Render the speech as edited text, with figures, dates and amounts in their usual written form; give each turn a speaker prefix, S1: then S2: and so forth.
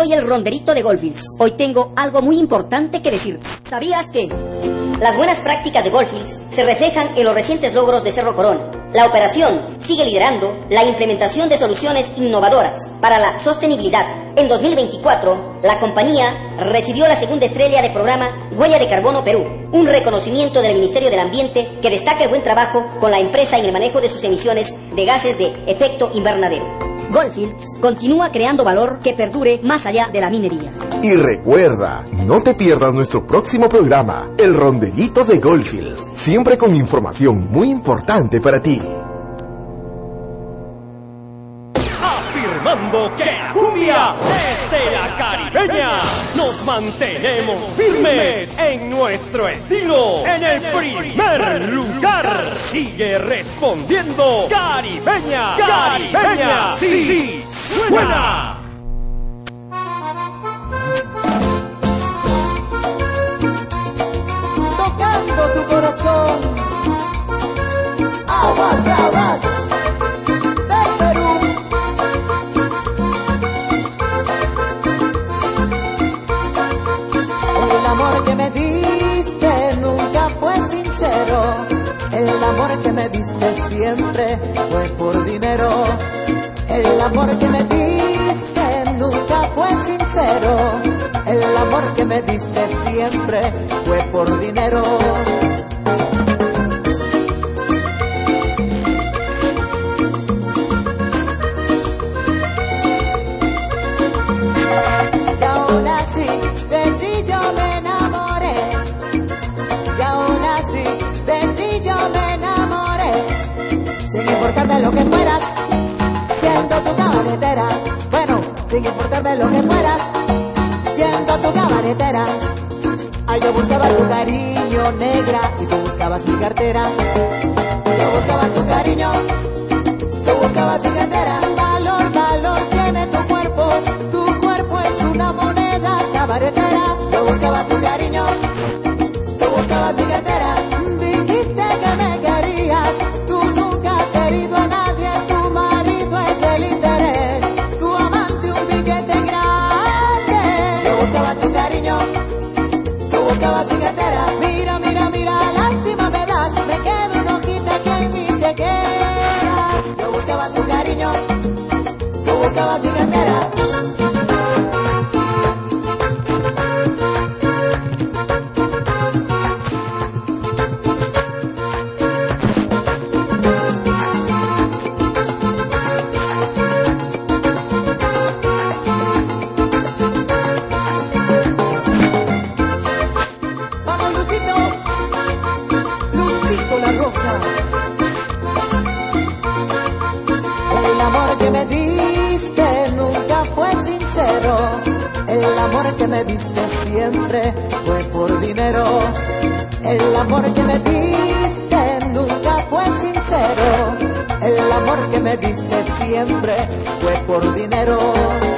S1: soy el ronderito de Goldfields. Hoy tengo algo muy importante que decir. ¿Sabías que las buenas prácticas de Goldfields se reflejan en los recientes logros de Cerro Corona? La operación sigue liderando la implementación de soluciones innovadoras para la sostenibilidad. En 2024, la compañía recibió la segunda estrella del programa Huella de Carbono Perú, un reconocimiento del Ministerio del Ambiente que destaca el buen trabajo con la empresa en el manejo de sus emisiones de gases de efecto invernadero. Goldfields continúa creando valor que perdure más allá de la minería.
S2: Y recuerda, no te pierdas nuestro próximo programa, El Ronderito de Goldfields, siempre con información muy importante para ti.
S3: Afirmando que la cumbia es de la caribeña, nos mantenemos firmes en nuestro estilo. En el primer lugar sigue respondiendo Caribeña, Caribeña, sí, suena.
S4: Tocando tu corazón, aguas bravas del Perú. El amor que me diste nunca fue sincero. El amor que me diste siempre fue por dinero. El amor que me diste nunca fue sincero. El amor que me diste siempre fue por dinero. Y ahora sí, de ti yo me enamoré. Y ahora sí, de ti yo me enamoré. Sin importarme lo que fueras, siendo tu cabaretera. Bueno, sin importarme lo que fueras, siendo tu cabaretera. Ay, yo buscaba tu cariño, negra, y tú buscabas mi cartera. Yo buscaba tu cariño, tú buscabas mi cartera. Valor, valor tiene tu cuerpo es una moneda cabaretera. Yo buscaba tu cariño, tú buscabas mi cartera. Dijiste que me querías, tú nunca has querido a nadie. Tu marido es el interés, tu amante un piquete grande. Yo buscaba tu cariño, tú buscabas mi cartera. Mira, mira, mira, lástima me das, me quedo una hojita aquí en mi chequera. Yo buscaba tu cariño, tú buscabas mi cartera. Vamos, Luchito, Luchito la Rosa. El amor que me diste nunca fue sincero. El amor que me diste siempre fue por dinero. El amor que me diste nunca fue sincero. El amor que me diste siempre fue por dinero.